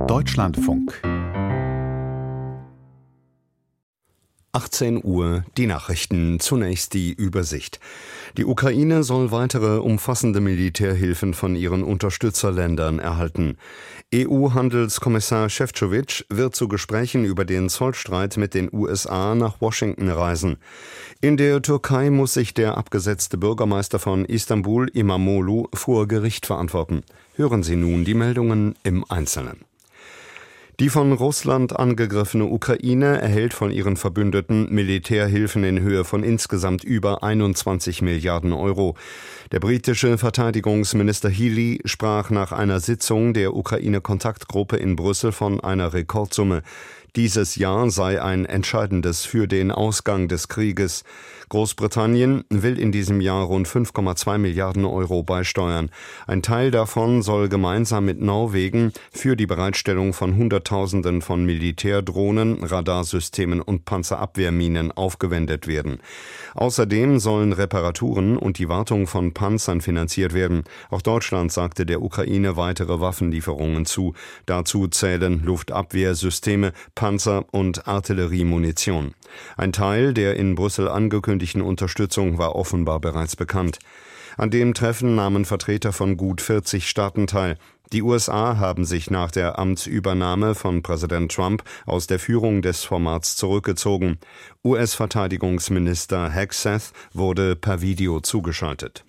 Deutschlandfunk. 18 Uhr, die Nachrichten, zunächst die Übersicht. Die Ukraine soll weitere umfassende Militärhilfen von ihren Unterstützerländern erhalten. EU-Handelskommissar Šefčovič wird zu Gesprächen über den Zollstreit mit den USA nach Washington reisen. In der Türkei muss sich der abgesetzte Bürgermeister von Istanbul, İmamoğlu, vor Gericht verantworten. Hören Sie nun die Meldungen im Einzelnen. Die von Russland angegriffene Ukraine erhält von ihren Verbündeten Militärhilfen in Höhe von insgesamt über 21 Milliarden Euro. Der britische Verteidigungsminister Healey sprach nach einer Sitzung der Ukraine-Kontaktgruppe in Brüssel von einer Rekordsumme. Dieses Jahr sei ein entscheidendes für den Ausgang des Krieges. Großbritannien will in diesem Jahr rund 5,2 Milliarden Euro beisteuern. Ein Teil davon soll gemeinsam mit Norwegen für die Bereitstellung von Hunderttausenden von Militärdrohnen, Radarsystemen und Panzerabwehrminen aufgewendet werden. Außerdem sollen Reparaturen und die Wartung von Panzern finanziert werden. Auch Deutschland sagte der Ukraine weitere Waffenlieferungen zu. Dazu zählen Luftabwehrsysteme, Panzer und Artilleriemunition. Ein Teil der in Brüssel angekündigten Unterstützung war offenbar bereits bekannt. An dem Treffen nahmen Vertreter von gut 40 Staaten teil. Die USA haben sich nach der Amtsübernahme von Präsident Trump aus der Führung des Formats zurückgezogen. US-Verteidigungsminister Hegseth wurde per Video zugeschaltet.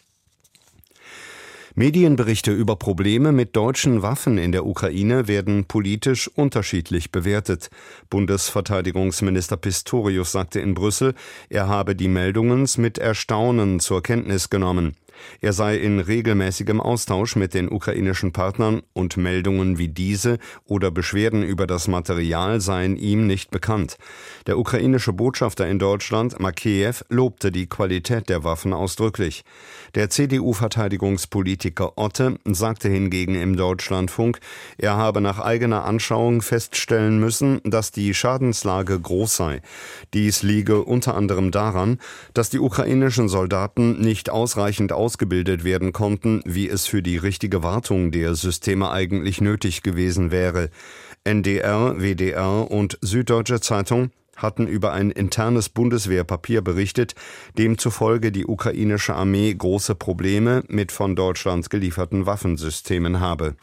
Medienberichte über Probleme mit deutschen Waffen in der Ukraine werden politisch unterschiedlich bewertet. Bundesverteidigungsminister Pistorius sagte in Brüssel, er habe die Meldungen mit Erstaunen zur Kenntnis genommen. Er sei in regelmäßigem Austausch mit den ukrainischen Partnern und Meldungen wie diese oder Beschwerden über das Material seien ihm nicht bekannt. Der ukrainische Botschafter in Deutschland, Makeyev, lobte die Qualität der Waffen ausdrücklich. Der CDU-Verteidigungspolitiker Otte sagte hingegen im Deutschlandfunk, er habe nach eigener Anschauung feststellen müssen, dass die Schadenslage groß sei. Dies liege unter anderem daran, dass die ukrainischen Soldaten nicht ausreichend ausgebildet werden konnten, wie es für die richtige Wartung der Systeme eigentlich nötig gewesen wäre. NDR, WDR und Süddeutsche Zeitung hatten über ein internes Bundeswehrpapier berichtet, demzufolge die ukrainische Armee große Probleme mit von Deutschland gelieferten Waffensystemen habe.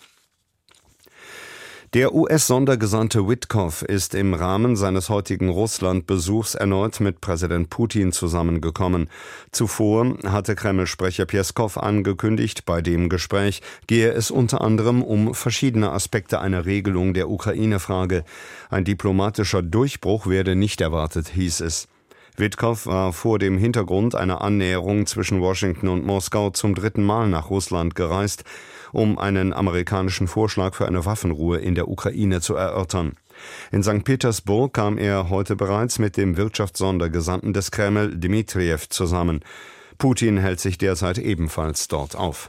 Der US-Sondergesandte Witkoff ist im Rahmen seines heutigen Russland-Besuchs erneut mit Präsident Putin zusammengekommen. Zuvor hatte Kreml-Sprecher Pjeskow angekündigt, bei dem Gespräch gehe es unter anderem um verschiedene Aspekte einer Regelung der Ukraine-Frage. Ein diplomatischer Durchbruch werde nicht erwartet, hieß es. Witkow war vor dem Hintergrund einer Annäherung zwischen Washington und Moskau zum 3. Mal nach Russland gereist, um einen amerikanischen Vorschlag für eine Waffenruhe in der Ukraine zu erörtern. In St. Petersburg kam er heute bereits mit dem Wirtschaftssondergesandten des Kreml, Dmitriev, zusammen. Putin hält sich derzeit ebenfalls dort auf.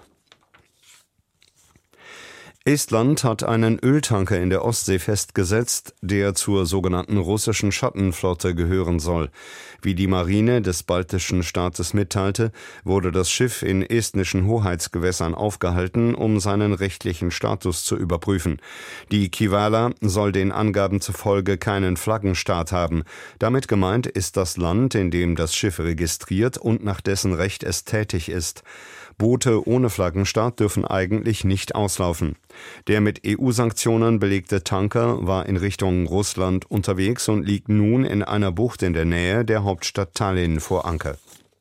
Estland hat einen Öltanker in der Ostsee festgesetzt, der zur sogenannten russischen Schattenflotte gehören soll. Wie die Marine des baltischen Staates mitteilte, wurde das Schiff in estnischen Hoheitsgewässern aufgehalten, um seinen rechtlichen Status zu überprüfen. Die Kivala soll den Angaben zufolge keinen Flaggenstaat haben. Damit gemeint ist das Land, in dem das Schiff registriert und nach dessen Recht es tätig ist. Boote ohne Flaggenstaat dürfen eigentlich nicht auslaufen. Der mit EU-Sanktionen belegte Tanker war in Richtung Russland unterwegs und liegt nun in einer Bucht in der Nähe der Hauptstadt Tallinn vor Anker.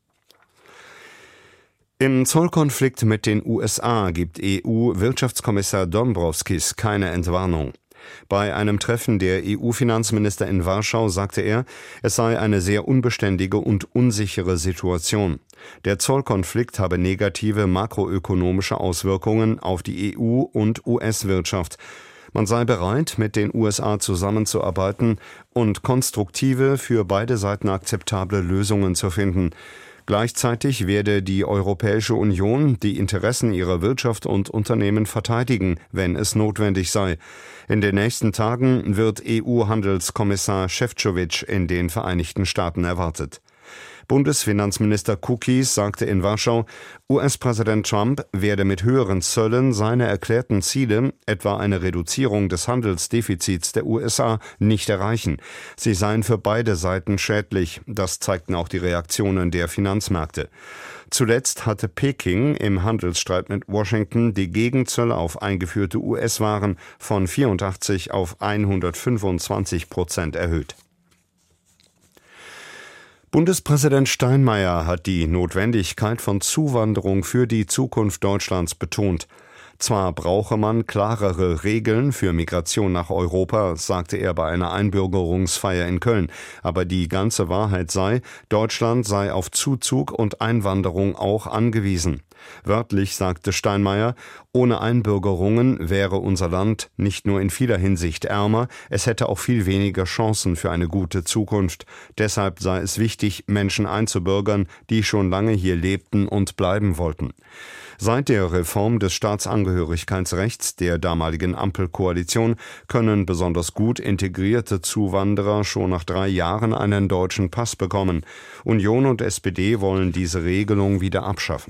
Im Zollkonflikt mit den USA gibt EU-Wirtschaftskommissar Dombrovskis keine Entwarnung. Bei einem Treffen der EU-Finanzminister in Warschau sagte er, es sei eine sehr unbeständige und unsichere Situation. Der Zollkonflikt habe negative makroökonomische Auswirkungen auf die EU- und US-Wirtschaft. Man sei bereit, mit den USA zusammenzuarbeiten und konstruktive, für beide Seiten akzeptable Lösungen zu finden. Gleichzeitig werde die Europäische Union die Interessen ihrer Wirtschaft und Unternehmen verteidigen, wenn es notwendig sei. In den nächsten Tagen wird EU-Handelskommissar Šefčovič in den Vereinigten Staaten erwartet. Bundesfinanzminister Kukis sagte in Warschau, US-Präsident Trump werde mit höheren Zöllen seine erklärten Ziele, etwa eine Reduzierung des Handelsdefizits der USA, nicht erreichen. Sie seien für beide Seiten schädlich. Das zeigten auch die Reaktionen der Finanzmärkte. Zuletzt hatte Peking im Handelsstreit mit Washington die Gegenzölle auf eingeführte US-Waren von 84 auf 125% erhöht. Bundespräsident Steinmeier hat die Notwendigkeit von Zuwanderung für die Zukunft Deutschlands betont. Zwar brauche man klarere Regeln für Migration nach Europa, sagte er bei einer Einbürgerungsfeier in Köln, aber die ganze Wahrheit sei, Deutschland sei auf Zuzug und Einwanderung auch angewiesen. Wörtlich sagte Steinmeier, ohne Einbürgerungen wäre unser Land nicht nur in vieler Hinsicht ärmer, es hätte auch viel weniger Chancen für eine gute Zukunft. Deshalb sei es wichtig, Menschen einzubürgern, die schon lange hier lebten und bleiben wollten. Seit der Reform des Staatsangehörigkeitsrechts der damaligen Ampelkoalition können besonders gut integrierte Zuwanderer schon nach 3 Jahren einen deutschen Pass bekommen. Union und SPD wollen diese Regelung wieder abschaffen.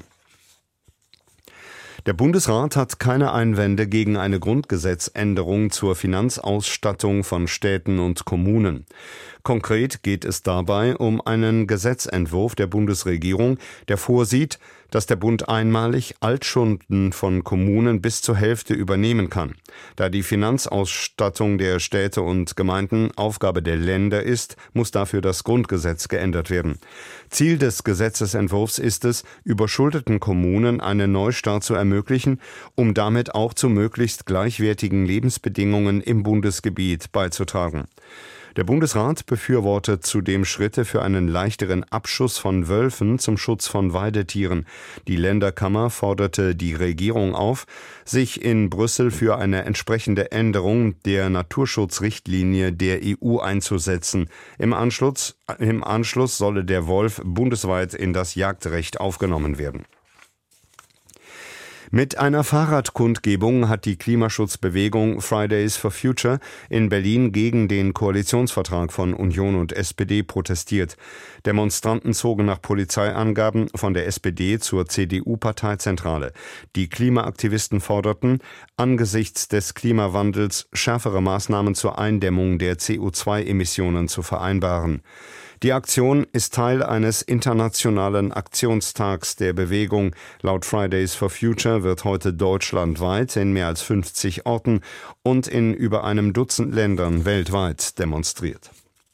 Der Bundesrat hat keine Einwände gegen eine Grundgesetzänderung zur Finanzausstattung von Städten und Kommunen. Konkret geht es dabei um einen Gesetzentwurf der Bundesregierung, der vorsieht, dass der Bund einmalig Altschulden von Kommunen bis zur Hälfte übernehmen kann. Da die Finanzausstattung der Städte und Gemeinden Aufgabe der Länder ist, muss dafür das Grundgesetz geändert werden. Ziel des Gesetzesentwurfs ist es, überschuldeten Kommunen einen Neustart zu ermöglichen, um damit auch zu möglichst gleichwertigen Lebensbedingungen im Bundesgebiet beizutragen. Der Bundesrat befürwortet zudem Schritte für einen leichteren Abschuss von Wölfen zum Schutz von Weidetieren. Die Länderkammer forderte die Regierung auf, sich in Brüssel für eine entsprechende Änderung der Naturschutzrichtlinie der EU einzusetzen. Im Anschluss solle der Wolf bundesweit in das Jagdrecht aufgenommen werden. Mit einer Fahrradkundgebung hat die Klimaschutzbewegung Fridays for Future in Berlin gegen den Koalitionsvertrag von Union und SPD protestiert. Demonstranten zogen nach Polizeiangaben von der SPD zur CDU-Parteizentrale. Die Klimaaktivisten forderten, angesichts des Klimawandels schärfere Maßnahmen zur Eindämmung der CO2-Emissionen zu vereinbaren. Die Aktion ist Teil eines internationalen Aktionstags der Bewegung. Laut Fridays for Future wird heute deutschlandweit in mehr als 50 Orten und in über einem Dutzend Ländern weltweit demonstriert.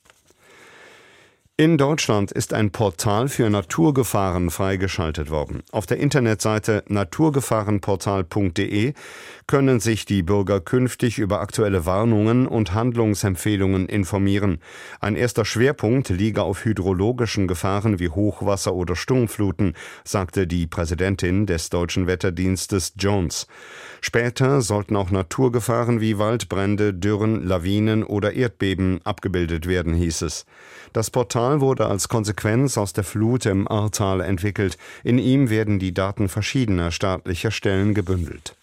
In Deutschland ist ein Portal für Naturgefahren freigeschaltet worden. Auf der Internetseite naturgefahrenportal.de können sich die Bürger künftig über aktuelle Warnungen und Handlungsempfehlungen informieren. Ein erster Schwerpunkt liege auf hydrologischen Gefahren wie Hochwasser oder Sturmfluten, sagte die Präsidentin des Deutschen Wetterdienstes Jones. Später sollten auch Naturgefahren wie Waldbrände, Dürren, Lawinen oder Erdbeben abgebildet werden, hieß es. Das Portal wurde als Konsequenz aus der Flut im Ahrtal entwickelt. In ihm werden die Daten verschiedener staatlicher Stellen gebündelt.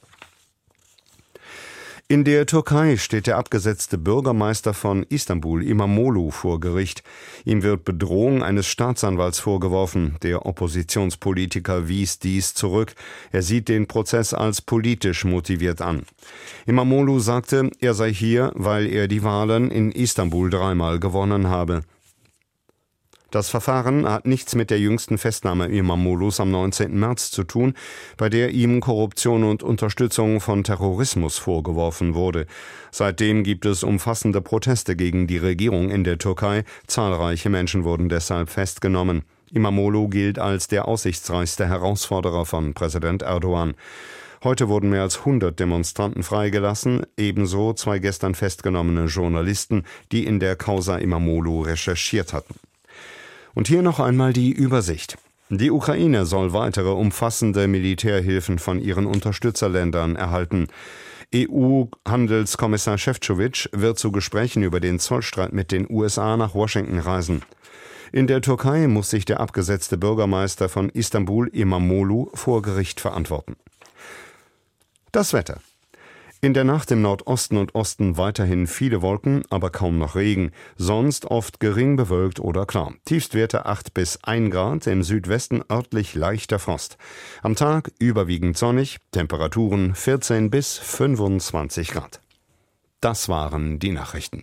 In der Türkei steht der abgesetzte Bürgermeister von Istanbul, İmamoğlu, vor Gericht. Ihm wird Bedrohung eines Staatsanwalts vorgeworfen. Der Oppositionspolitiker wies dies zurück. Er sieht den Prozess als politisch motiviert an. İmamoğlu sagte, er sei hier, weil er die Wahlen in Istanbul 3-mal gewonnen habe. Das Verfahren hat nichts mit der jüngsten Festnahme İmamoğlu's am 19. März zu tun, bei der ihm Korruption und Unterstützung von Terrorismus vorgeworfen wurde. Seitdem gibt es umfassende Proteste gegen die Regierung in der Türkei. Zahlreiche Menschen wurden deshalb festgenommen. İmamoğlu gilt als der aussichtsreichste Herausforderer von Präsident Erdogan. Heute wurden mehr als 100 Demonstranten freigelassen, ebenso 2 gestern festgenommene Journalisten, die in der Causa İmamoğlu recherchiert hatten. Und hier noch einmal die Übersicht. Die Ukraine soll weitere umfassende Militärhilfen von ihren Unterstützerländern erhalten. EU-Handelskommissar Šefčovič wird zu Gesprächen über den Zollstreit mit den USA nach Washington reisen. In der Türkei muss sich der abgesetzte Bürgermeister von Istanbul, İmamoğlu, vor Gericht verantworten. Das Wetter. In der Nacht im Nordosten und Osten weiterhin viele Wolken, aber kaum noch Regen. Sonst oft gering bewölkt oder klar. Tiefstwerte 8 bis 1 Grad, im Südwesten örtlich leichter Frost. Am Tag überwiegend sonnig, Temperaturen 14 bis 25 Grad. Das waren die Nachrichten.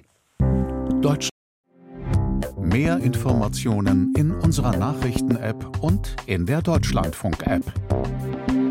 Mehr Informationen in unserer Nachrichten-App und in der Deutschlandfunk-App.